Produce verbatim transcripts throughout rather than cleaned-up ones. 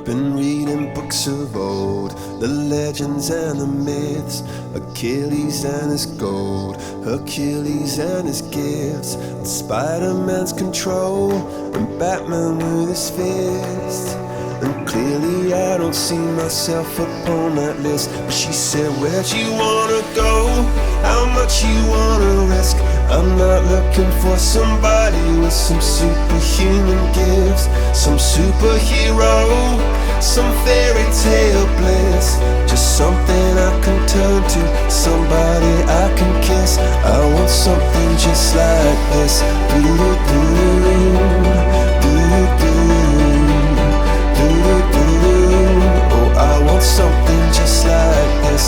Been reading books of old, the legends and the myths, Achilles and his gold, Hercules and his gifts, and Spider-Man's control, and Batman with his fists. And clearly I don't see myself upon that list. But she said, where'd you wanna go? How much you wanna risk? I'm not looking for somebody with some superhuman gifts, some superhero, some fairy tale bliss. Just something I can turn to, somebody I can kiss. I want something just like this. Do-do-do, do-do-do. Oh, I want something just like this.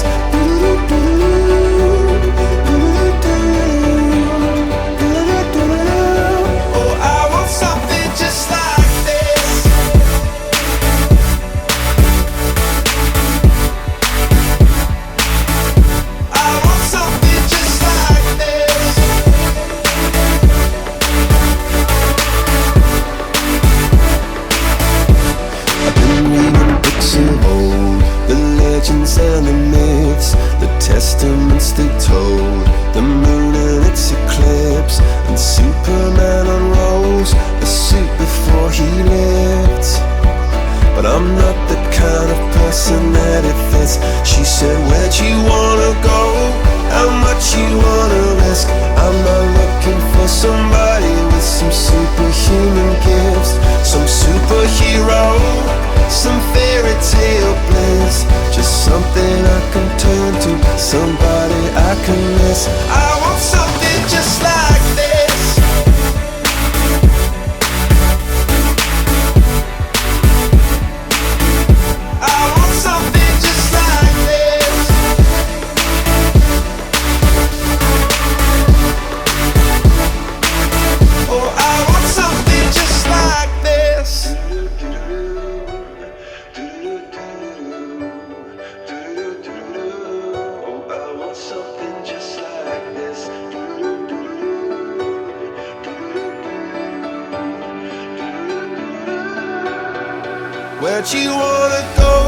Oh, I want something just like this. I want something just like this. I've been reading books of old, the legends and the myths, the testaments they told, the moon and its eclipse, and Superman unrolls a suit before he lived. But I'm not the kind of person that it fits. She said, where'd you wanna go? How much you wanna risk? I'm not looking for somebody with some superhuman gifts, some superhero, some fairy tale bliss. Just something I can turn to, somebody I can miss. I want something just like this. I want something just like this. Oh, I want something just like this. Oh, I want something just like this. Where'd you wanna go?